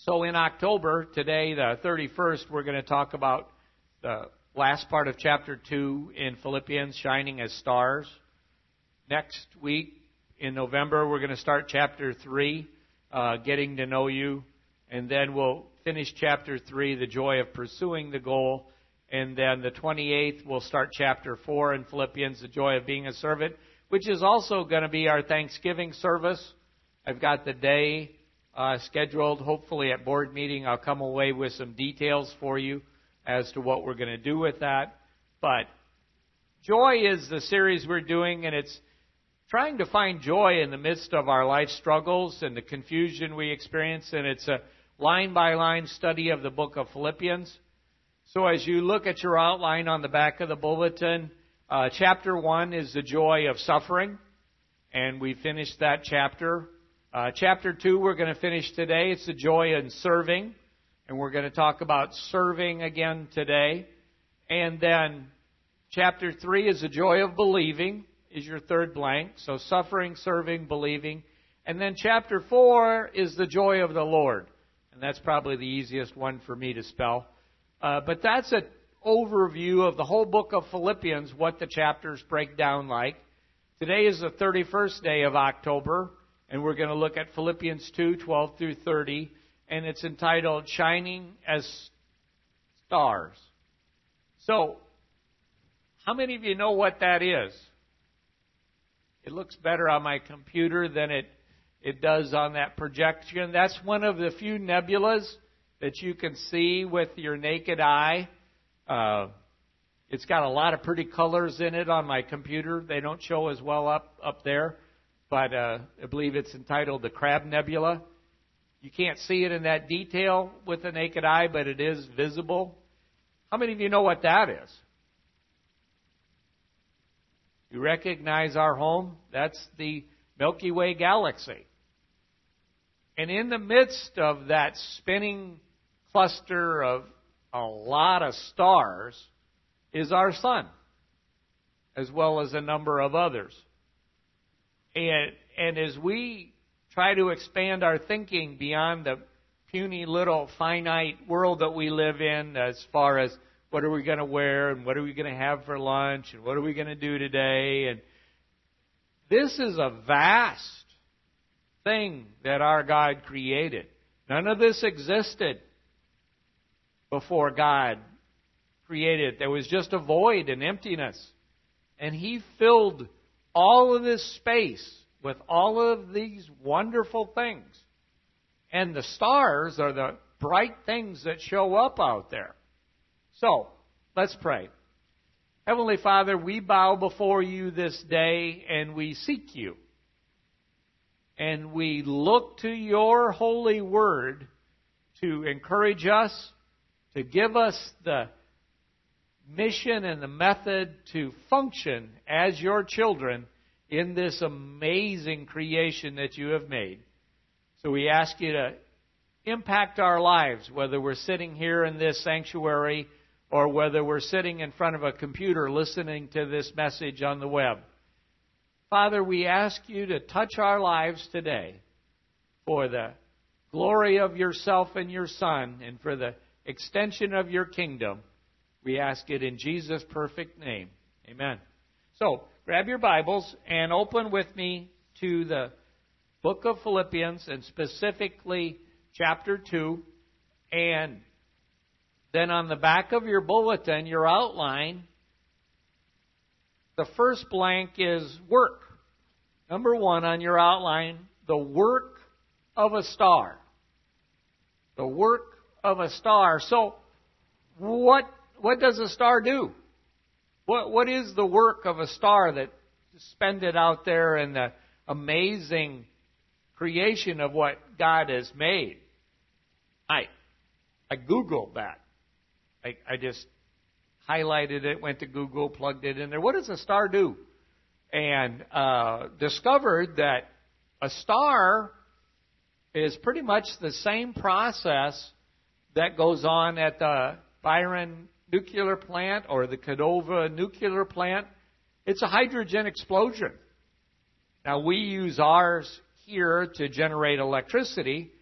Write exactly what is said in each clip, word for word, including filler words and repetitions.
So in October, today, the thirty-first, we're going to talk about the last part of chapter two in Philippians, shining as stars. Next week, in November, we're going to start chapter three, uh, getting to know you. And then we'll finish chapter three, the joy of pursuing the goal. And then the twenty-eighth, we'll start chapter four in Philippians, the joy of being a servant, which is also going to be our Thanksgiving service. I've got the day uh, scheduled. Hopefully at board meeting, I'll come away with some details for you as to what we're going to do with that. But joy is the series we're doing, and it's trying to find joy in the midst of our life struggles and the confusion we experience. And it's a line-by-line study of the book of Philippians. So as you look at your outline on the back of the bulletin, uh, chapter one is the joy of suffering. And we finished that chapter. Uh, chapter two, we're going to finish today. It's the joy in serving. And we're going to talk about serving again today. And then chapter three is the joy of believing, is your third blank. So suffering, serving, believing. And then chapter four is the joy of the Lord. And that's probably the easiest one for me to spell. Uh, but that's an overview of the whole book of Philippians, what the chapters break down like. Today is the thirty-first day of October. And we're going to look at Philippians two, twelve through thirty. And it's entitled, Shining as Stars. So, how many of you know what that is? It looks better on my computer than it, it does on that projection. That's one of the few nebulas that you can see with your naked eye. Uh, it's got a lot of pretty colors in it on my computer. They don't show as well up, up there. But uh, I believe it's entitled the Crab Nebula. You can't see it in that detail with the naked eye, but it is visible. How many of you know what that is? You recognize our home? That's the Milky Way galaxy. And in the midst of that spinning cluster of a lot of stars is our sun, as well as a number of others. And, and as we try to expand our thinking beyond the puny little finite world that we live in, as far as what are we going to wear and what are we going to have for lunch and what are we going to do today. And this is a vast thing that our God created. None of this existed before God created it. There was just a void and emptiness. And He filled all of this space with all of these wonderful things. And the stars are the bright things that show up out there. So, let's pray. Heavenly Father, we bow before you this day and we seek you. And we look to your holy word to encourage us, to give us the mission and the method to function as your children in this amazing creation that you have made. So we ask you to impact our lives, whether we're sitting here in this sanctuary or whether we're sitting in front of a computer listening to this message on the web. Father, we ask you to touch our lives today for the glory of yourself and your Son and for the extension of your kingdom. We ask it in Jesus' perfect name. Amen. So, grab your Bibles and open with me to the book of Philippians, and specifically chapter two. And then on the back of your bulletin, your outline, the first blank is work. Number one on your outline, the work of a star. The work of a star. So, what what does a star do? What what is the work of a star that suspended out there in the amazing creation of what God has made? I I Googled that. I, I just highlighted it, went to Google, plugged it in there. What does a star do? And uh, discovered that a star is pretty much the same process that goes on at the Byron nuclear plant or the Cadova nuclear plant. It's a hydrogen explosion. Now, we use ours here to generate electricity,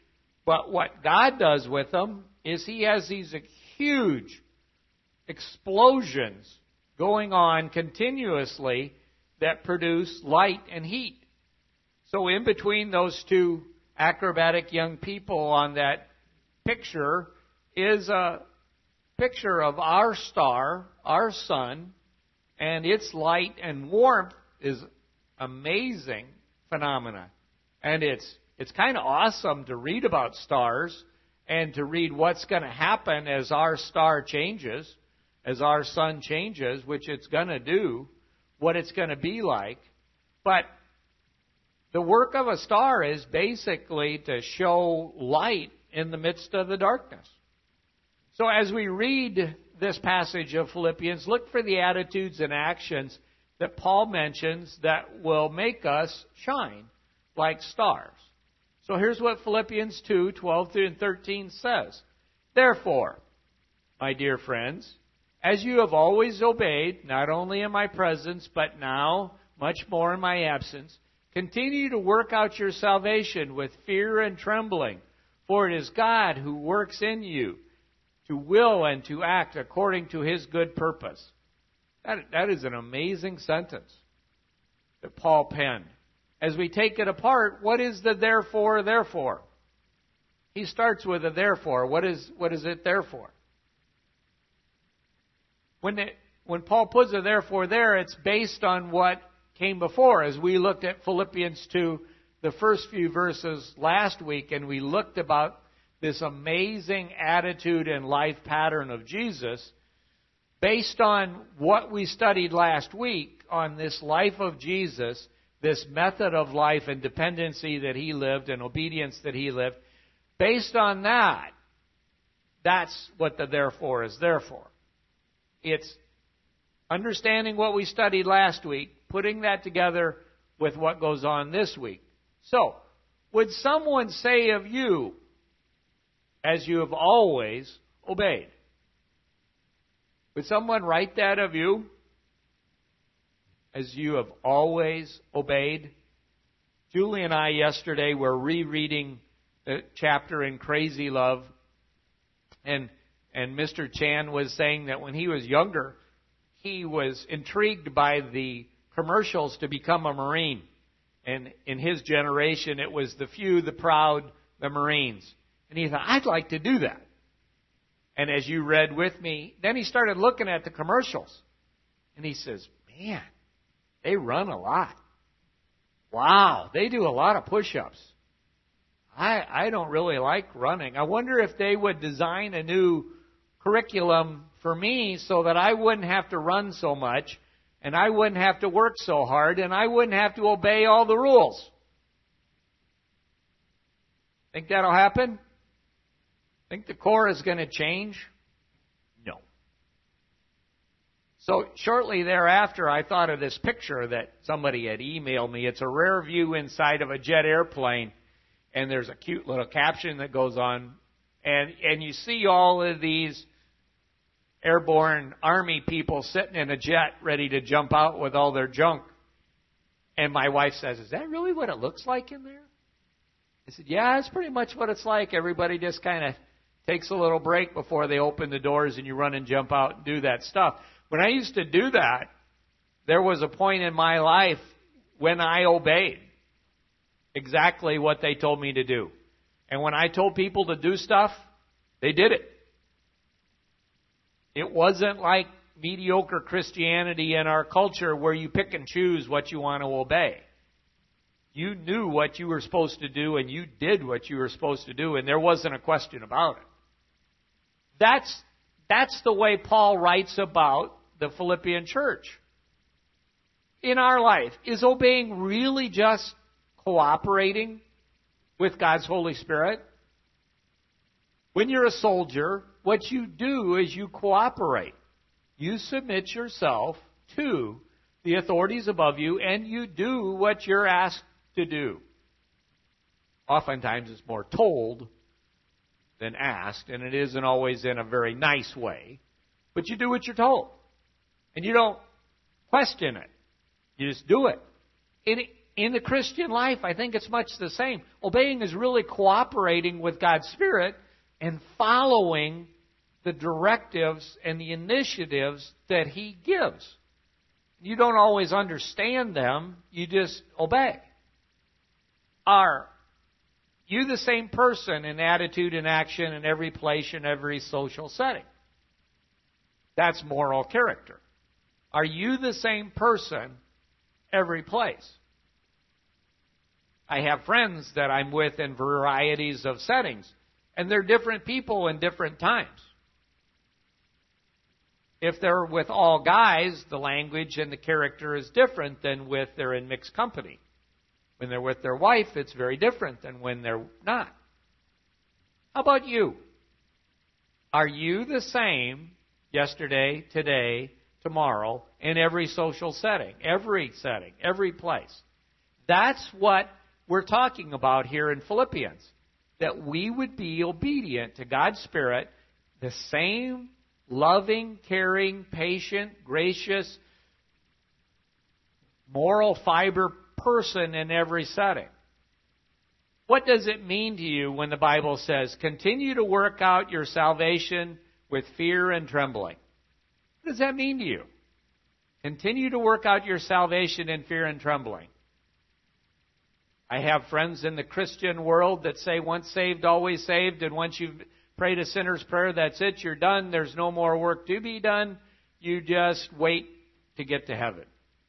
But what God does with them is He has these huge explosions going on continuously that produce light and heat. So in between those two acrobatic young people on that picture is a picture of our star, our sun, and its light and warmth is amazing phenomena. And it's it's kind of awesome to read about stars and to read what's going to happen as our star changes, as our sun changes, which it's going to do, what it's going to be like. But the work of a star is basically to show light in the midst of the darkness. So as we read this passage of Philippians, look for the attitudes and actions that Paul mentions that will make us shine like stars. So here's what Philippians two, twelve through thirteen says. Therefore, my dear friends, as you have always obeyed, not only in my presence, but now much more in my absence, continue to work out your salvation with fear and trembling, for it is God who works in you to will and to act according to His good purpose. That, that is an amazing sentence that Paul penned. As we take it apart, what is the therefore, therefore? He starts with a therefore. What is, what is it there for? When, it, when Paul puts a therefore there, it's based on what came before. As we looked at Philippians two, the first few verses last week, and we looked about this amazing attitude and life pattern of Jesus, based on what we studied last week on this life of Jesus, this method of life and dependency that He lived and obedience that He lived, based on that, that's what the therefore is there for. It's understanding what we studied last week, putting that together with what goes on this week. So, would someone say of you, as you have always obeyed? Would someone write that of you? As you have always obeyed? Julie and I yesterday were rereading the chapter in Crazy Love. And, and Mister Chan was saying that when he was younger, he was intrigued by the commercials to become a Marine. And in his generation, it was the few, the proud, the Marines. And he thought, I'd like to do that. And as you read with me, then he started looking at the commercials. And he says, man, they run a lot. Wow, they do a lot of push-ups. I, I don't really like running. I wonder if they would design a new curriculum for me so that I wouldn't have to run so much, and I wouldn't have to work so hard, and I wouldn't have to obey all the rules. Think that'll happen? Think the Corps is going to change? No. So shortly thereafter, I thought of this picture that somebody had emailed me. It's a rear view inside of a jet airplane, and there's a cute little caption that goes on, and and you see all of these airborne Army people sitting in a jet ready to jump out with all their junk. And my wife says, is that really what it looks like in there? I said, yeah, that's pretty much what it's like. Everybody just kind of takes a little break before they open the doors and you run and jump out and do that stuff. When I used to do that, there was a point in my life when I obeyed exactly what they told me to do. And when I told people to do stuff, they did it. It wasn't like mediocre Christianity in our culture where you pick and choose what you want to obey. You knew what you were supposed to do and you did what you were supposed to do, and there wasn't a question about it. That's, that's the way Paul writes about the Philippian church. In our life, is obeying really just cooperating with God's Holy Spirit? When you're a soldier, what you do is you cooperate. You submit yourself to the authorities above you, and you do what you're asked to do. Oftentimes it's more told than asked, and it isn't always in a very nice way. But you do what you're told. And you don't question it. You just do it. And in the Christian life, I think it's much the same. Obeying is really cooperating with God's Spirit and following the directives and the initiatives that He gives. You don't always understand them, you just obey. Are you the same person in attitude and action in every place, in every social setting? That's moral character. Are you the same person every place? I have friends that I'm with in varieties of settings, and they're different people in different times. If they're with all guys, the language and the character is different than with they're in mixed company. When they're with their wife, it's very different than when they're not. How about you? Are you the same yesterday, today, tomorrow, in every social setting, every setting, every place? That's what we're talking about here in Philippians. That we would be obedient to God's Spirit, the same loving, caring, patient, gracious, moral fiber person in every setting. What does it mean to you when the Bible says, continue to work out your salvation with fear and trembling? What does that mean to you? Continue to work out your salvation in fear and trembling. I have friends in the Christian world that say once saved, always saved, and once you've prayed a sinner's prayer, that's it, you're done, there's no more work to be done, you just wait to get to heaven.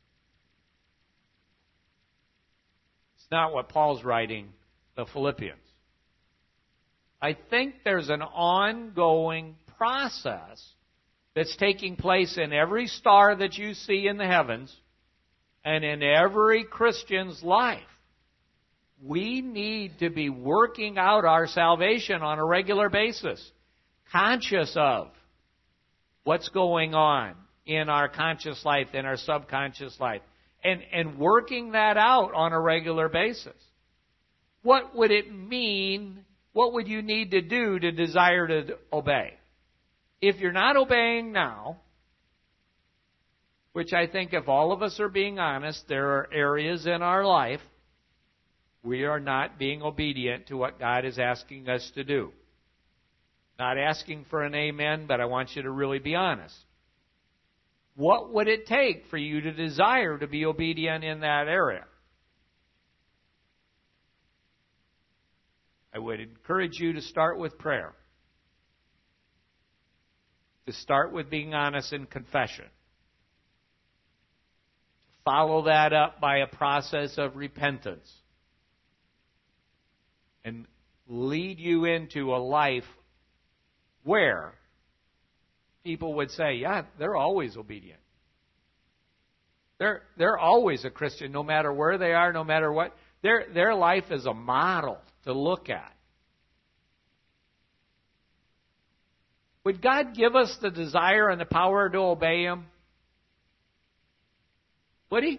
It's not what Paul's writing the Philippians. I think there's an ongoing process that's taking place in every star that you see in the heavens and in every Christian's life. We need to be working out our salvation on a regular basis, conscious of what's going on in our conscious life, in our subconscious life, and, and working that out on a regular basis. What would it mean? What would you need to do to desire to obey? If you're not obeying now, which I think if all of us are being honest, there are areas in our life we are not being obedient to what God is asking us to do. Not asking for an amen, but I want you to really be honest. What would it take for you to desire to be obedient in that area? I would encourage you to start with prayer. To start with being honest in confession. Follow that up by a process of repentance. And lead you into a life where people would say, yeah, they're always obedient. They're, they're always a Christian, no matter where they are, no matter what. Their, their life is a model to look at. Would God give us the desire and the power to obey Him? Would He?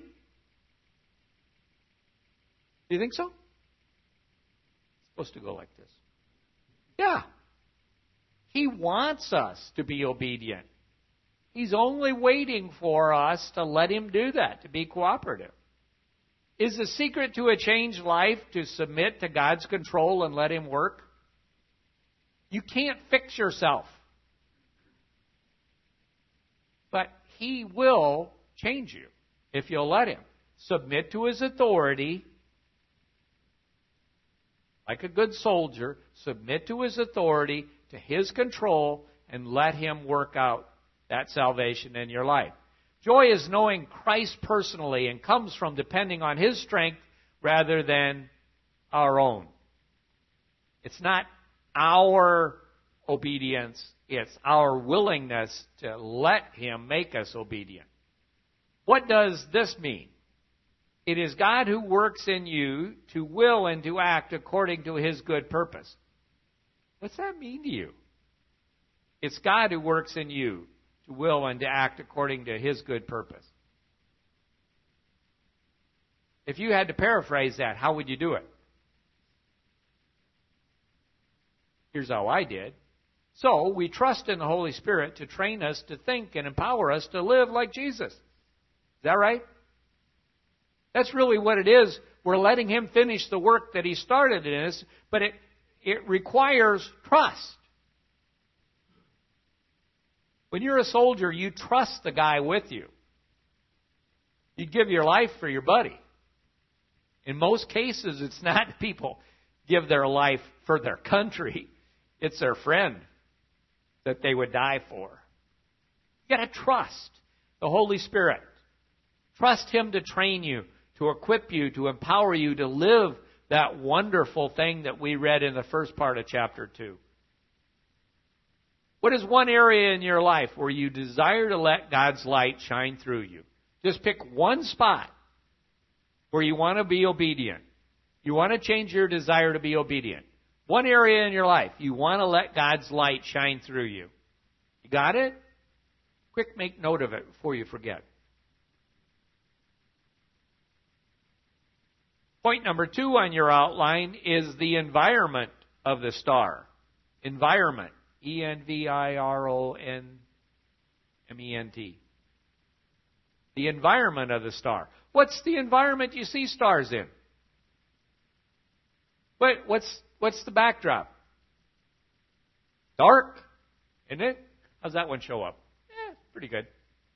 Do you think so? It's supposed to go like this. Yeah. He wants us to be obedient. He's only waiting for us to let Him do that, to be cooperative. Is the secret to a changed life to submit to God's control and let Him work? You can't fix yourself. But He will change you if you'll let Him. Submit to His authority. Like a good soldier, submit to His authority, to His control, and let Him work out that salvation in your life. Joy is knowing Christ personally and comes from depending on His strength rather than our own. It's not our obedience, it's our willingness to let Him make us obedient. What does this mean? It is God who works in you to will and to act according to His good purpose. What's that mean to you? It's God who works in you to will and to act according to His good purpose. If you had to paraphrase that, how would you do it? Here's how I did. So, we trust in the Holy Spirit to train us to think and empower us to live like Jesus. Is that right? That's really what it is. We're letting Him finish the work that He started in us, but it, it requires trust. When you're a soldier, you trust the guy with you. You'd give your life for your buddy. In most cases, it's not people give their life for their country. It's their friend that they would die for. You've got to trust the Holy Spirit. Trust Him to train you, to equip you, to empower you to live that wonderful thing that we read in the first part of chapter two. What is one area in your life where you desire to let God's light shine through you? Just pick one spot where you want to be obedient. You want to change your desire to be obedient. One area in your life you want to let God's light shine through you. You got it? Quick, make note of it before you forget. Point number two on your outline is the environment of the star. Environment. E N V I R O N M E N T. The environment of the star. What's the environment you see stars in? What, what's, what's the backdrop? Dark, isn't it? How's that one show up? Eh, pretty good.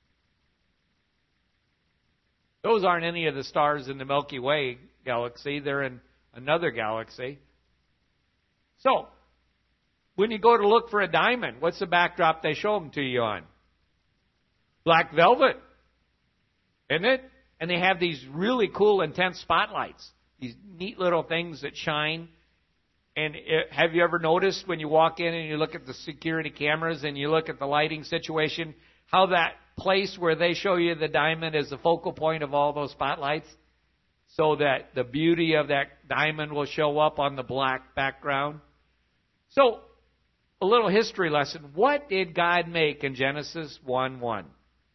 Those aren't any of the stars in the Milky Way galaxy. They're in another galaxy. So, when you go to look for a diamond, what's the backdrop they show them to you on? Black velvet, isn't it? And they have these really cool, intense spotlights. These neat little things that shine. And it, have you ever noticed when you walk in and you look at the security cameras and you look at the lighting situation, how that place where they show you the diamond is the focal point of all those spotlights? So that the beauty of that diamond will show up on the black background. So, a little history lesson. What did God make in Genesis one one?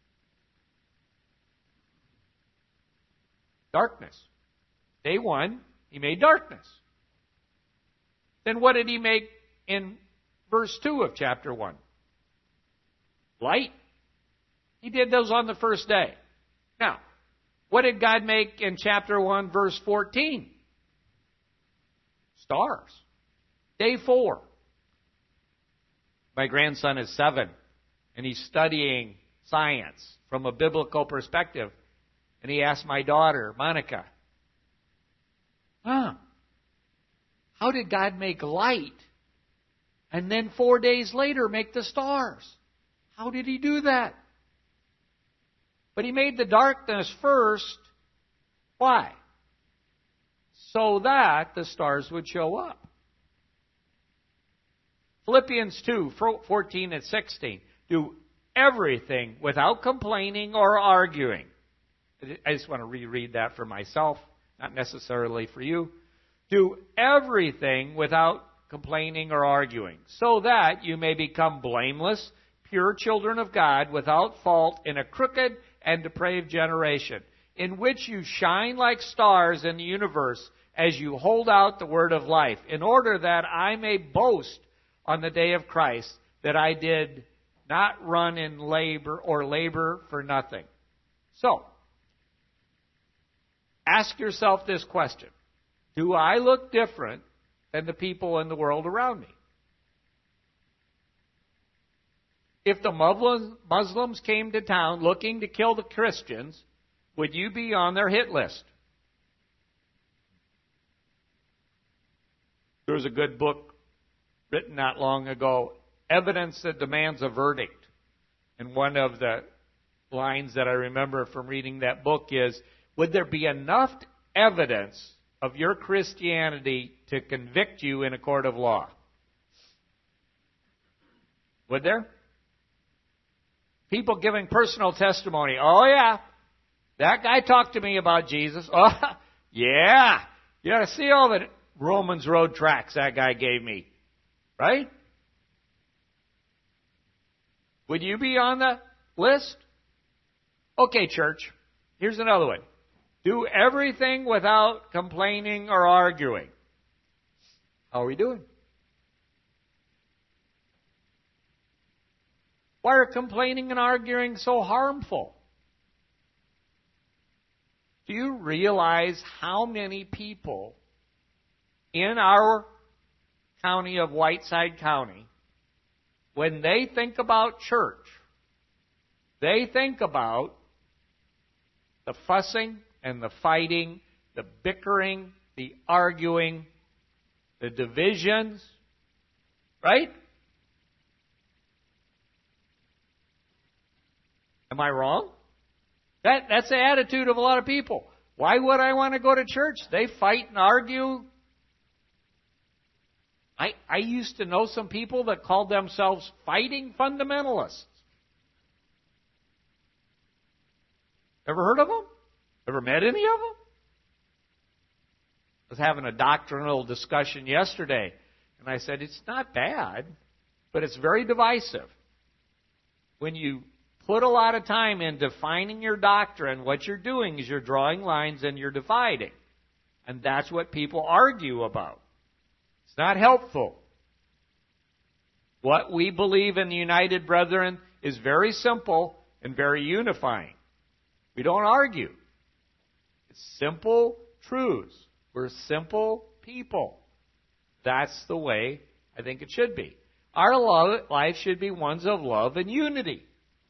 Darkness. Day one, He made darkness. Then what did He make in verse two of chapter one? Light. He did those on the first day. Now, what did God make in chapter one, verse fourteen? Stars. Day four. My grandson is seven, and he's studying science from a biblical perspective. And he asked my daughter, Monica, huh, how did God make light and then four days later make the stars? How did He do that? But He made the darkness first. Why? So that the stars would show up. Philippians two, fourteen and sixteen. Do everything without complaining or arguing. I just want to reread that for myself, not necessarily for you. Do everything without complaining or arguing, so that you may become blameless, pure children of God, without fault in a crooked and depraved generation, in which you shine like stars in the universe as you hold out the word of life, in order that I may boast on the day of Christ that I did not run in labor or labor for nothing. So, ask yourself this question. Do I look different than the people in the world around me? If the Muslims came to town looking to kill the Christians, would you be on their hit list? There was a good book written not long ago, Evidence That Demands a Verdict. And one of the lines that I remember from reading that book is, would there be enough evidence of your Christianity to convict you in a court of law? Would there? People giving personal testimony. Oh, yeah, that guy talked to me about Jesus. Oh, yeah, you ought to see all the Romans road tracks that guy gave me. Right? Would you be on the list? Okay, church. Here's another one. Do everything without complaining or arguing. How are we doing? Why are complaining and arguing so harmful? Do you realize how many people in our county of Whiteside County, when they think about church, they think about the fussing and the fighting, the bickering, the arguing, the divisions, right? Am I wrong? That, that's the attitude of a lot of people. Why would I want to go to church? They fight and argue. I, I used to know some people that called themselves fighting fundamentalists. Ever heard of them? Ever met any of them? I was having a doctrinal discussion yesterday, and I said, it's not bad, but it's very divisive. When you put a lot of time in defining your doctrine, what you're doing is you're drawing lines and you're dividing. And that's what people argue about. It's not helpful. What we believe in the United Brethren is very simple and very unifying. We don't argue. It's simple truths. We're simple people. That's the way I think it should be. Our love, life should be ones of love and unity.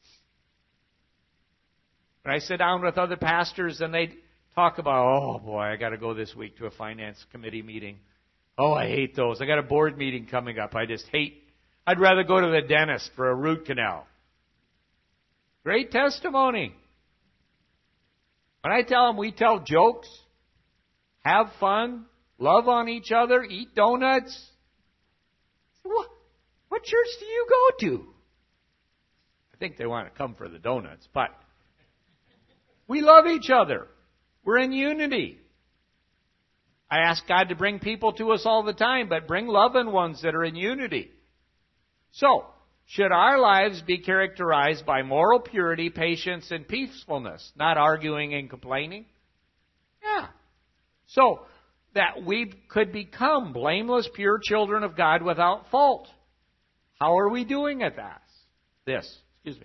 When I sit down with other pastors and they talk about, oh boy, I got to go this week to a finance committee meeting. Oh, I hate those. I got a board meeting coming up. I just hate. I'd rather go to the dentist for a root canal. Great testimony. When I tell them we tell jokes, have fun, love on each other, eat donuts. What, what church do you go to? I think they want to come for the donuts, but we love each other. We're in unity. I ask God to bring people to us all the time, but bring loving ones that are in unity. So, should our lives be characterized by moral purity, patience, and peacefulness, not arguing and complaining? Yeah. So, that we could become blameless, pure children of God without fault. How are we doing at that? This, excuse me.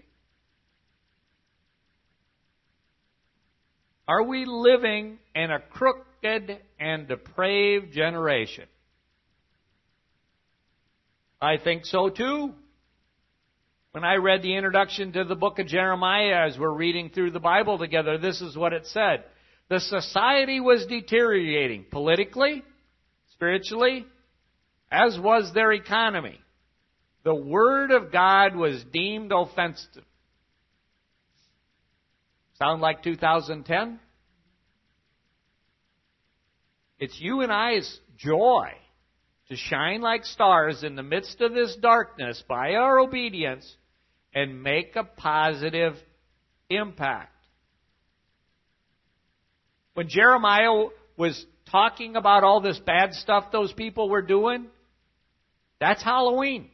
Are we living in a crooked and depraved generation? I think so too. When I read the introduction to the book of Jeremiah as we're reading through the Bible together, this is what it said. The society was deteriorating politically, spiritually, as was their economy. The Word of God was deemed offensive. Sound like two thousand ten? It's you and I's joy to shine like stars in the midst of this darkness by our obedience and make a positive impact. When Jeremiah was talking about all this bad stuff those people were doing, that's Halloween.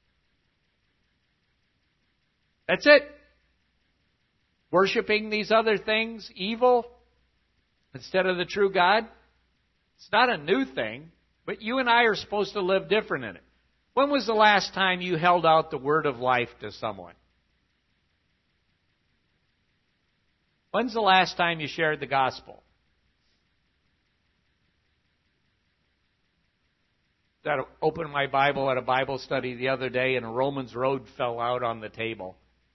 That's it. Worshipping these other things, evil, instead of the true God. It's not a new thing, but you and I are supposed to live different in it. When was the last time you held out the word of life to someone? When's the last time you shared the gospel? I opened my Bible at a Bible study the other day, and a Romans road fell out on the table.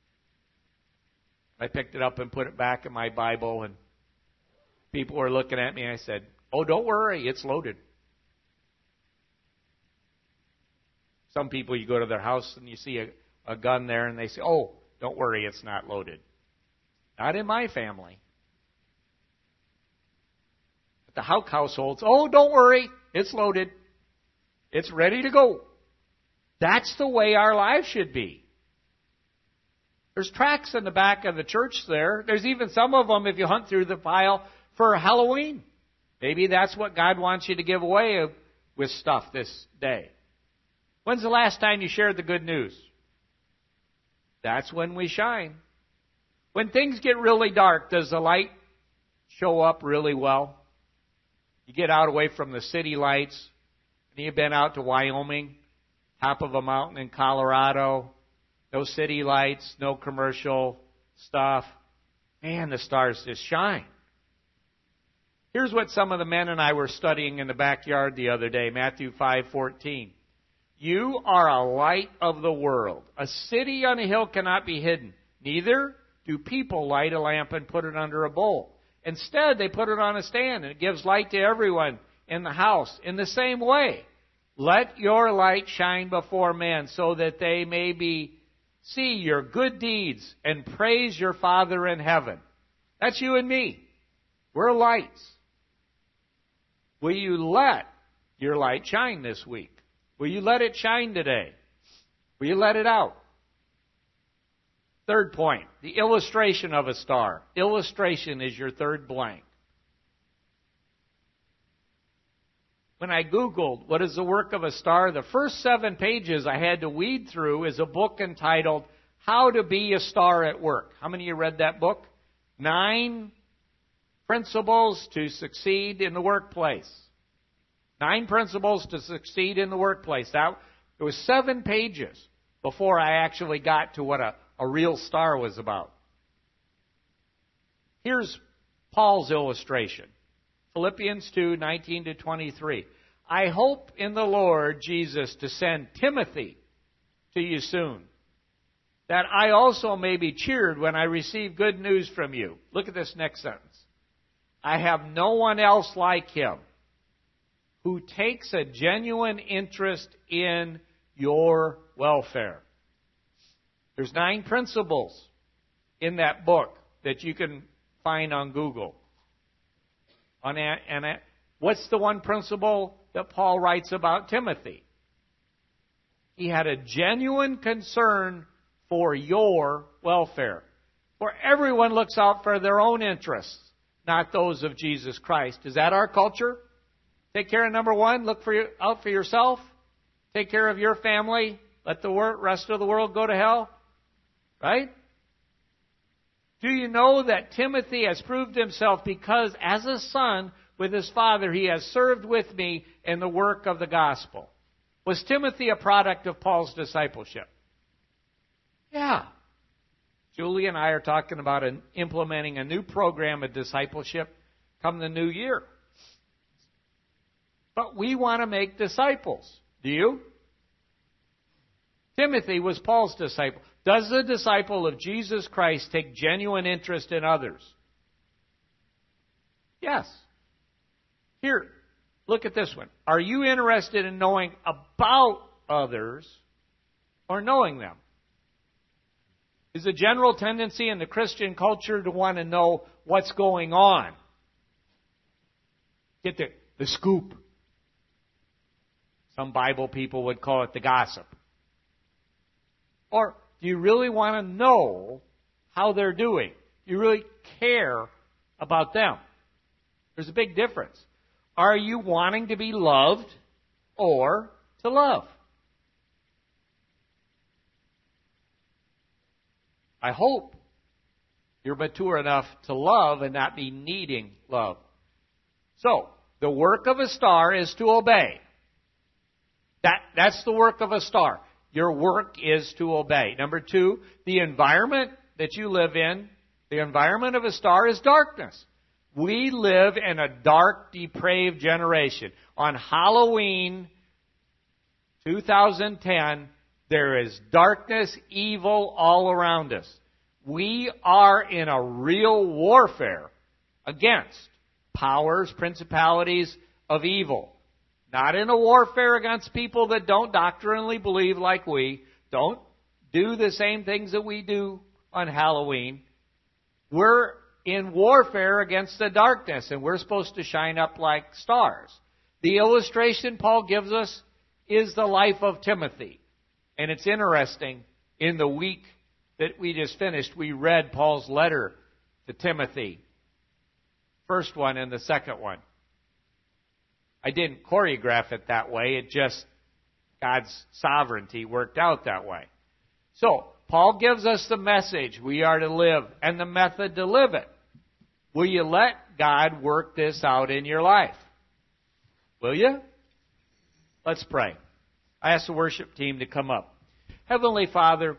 I picked it up and put it back in my Bible, and people were looking at me, and I said, oh, don't worry, it's loaded. Some people, you go to their house and you see a, a gun there, and they say, oh, don't worry, it's not loaded. Not in my family. At the Houck households, oh, don't worry, it's loaded. It's ready to go. That's the way our lives should be. There's tracts in the back of the church there. There's even some of them, if you hunt through the pile, for Halloween. Maybe that's what God wants you to give away with stuff this day. When's the last time you shared the good news? That's when we shine. When things get really dark, does the light show up really well? You get out away from the city lights, and you've been out to Wyoming, top of a mountain in Colorado, no city lights, no commercial stuff. Man, the stars just shine. Here's what some of the men and I were studying in the backyard the other day, Matthew five fourteen. You are a light of the world. A city on a hill cannot be hidden. Neither do people light a lamp and put it under a bowl. Instead, they put it on a stand, and it gives light to everyone in the house. In the same way, let your light shine before men, so that they may be see your good deeds and praise your Father in heaven. That's you and me. We're lights. Will you let your light shine this week? Will you let it shine today? Will you let it out? Third point, the illustration of a star. Illustration is your third blank. When I Googled what is the work of a star, the first seven pages I had to weed through is a book entitled How to Be a Star at Work. How many of you read that book? Nine Principles to Succeed in the Workplace. Nine principles to succeed in the workplace. That, it was seven pages before I actually got to what a, a real star was about. Here's Paul's illustration. Philippians two nineteen to twenty-three. I hope in the Lord Jesus to send Timothy to you soon, that I also may be cheered when I receive good news from you. Look at this next sentence. I have no one else like him, who takes a genuine interest in your welfare. There's nine principles in that book that you can find on Google. On a, and a, what's the one principle that Paul writes about Timothy? He had a genuine concern for your welfare. For everyone looks out for their own interests, not those of Jesus Christ. Is that our culture? Take care of number one. Look for your, out for yourself. Take care of your family. Let the wor- rest of the world go to hell. Right? Do you know that Timothy has proved himself because as a son with his father, he has served with me in the work of the gospel? Was Timothy a product of Paul's discipleship? Yeah. Julie and I are talking about an, implementing a new program of discipleship come the new year. But we want to make disciples. Do you? Timothy was Paul's disciple. Does the disciple of Jesus Christ take genuine interest in others? Yes. Here, look at this one. Are you interested in knowing about others or knowing them? Is a general tendency in the Christian culture to want to know what's going on? Get the, the scoop. Some Bible people would call it the gossip. Or do you really want to know how they're doing? Do you really care about them? There's a big difference. Are you wanting to be loved or to love? I hope you're mature enough to love and not be needing love. So, the work of a star is to obey. That, that's the work of a star. Your work is to obey. Number two, the environment that you live in, the environment of a star is darkness. We live in a dark, depraved generation. On Halloween two thousand ten, there is darkness, evil all around us. We are in a real warfare against powers, principalities of evil. Not in a warfare against people that don't doctrinally believe like we, don't do the same things that we do on Halloween. We're in warfare against the darkness, and we're supposed to shine up like stars. The illustration Paul gives us is the life of Timothy. And it's interesting, in the week that we just finished, we read Paul's letter to Timothy. First one and the second one. I didn't choreograph it that way. It just, God's sovereignty worked out that way. So, Paul gives us the message we are to live and the method to live it. Will you let God work this out in your life? Will you? Let's pray. I ask the worship team to come up. Heavenly Father,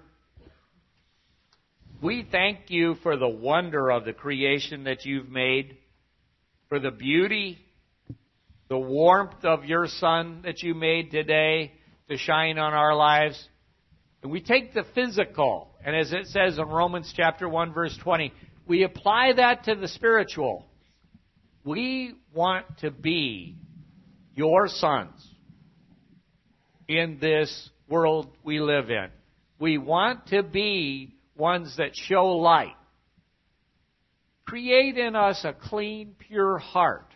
we thank you for the wonder of the creation that you've made, for for the beauty, the warmth of your sun that you made today to shine on our lives. And we take the physical, and as it says in Romans chapter one, verse twenty, we apply that to the spiritual. We want to be your sons in this world we live in. We want to be ones that show light. Create in us a clean, pure heart.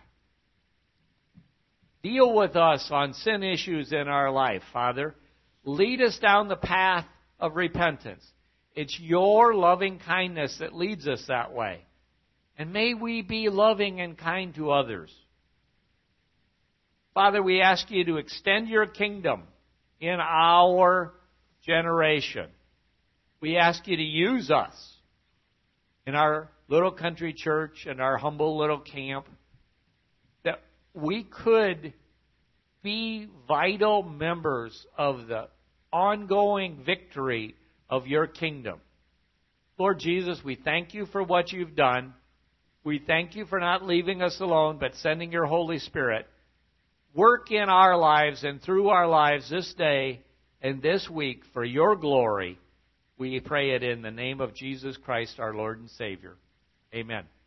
Deal with us on sin issues in our life, Father. Lead us down the path of repentance. It's your loving kindness that leads us that way. And may we be loving and kind to others. Father, we ask you to extend your kingdom in our generation. We ask you to use us in our little country church and our humble little camp, that we could be vital members of the ongoing victory of your kingdom. Lord Jesus, we thank you for what you've done. We thank you for not leaving us alone, but sending your Holy Spirit. Work in our lives and through our lives this day and this week for your glory. We pray it in the name of Jesus Christ, our Lord and Savior. Amen.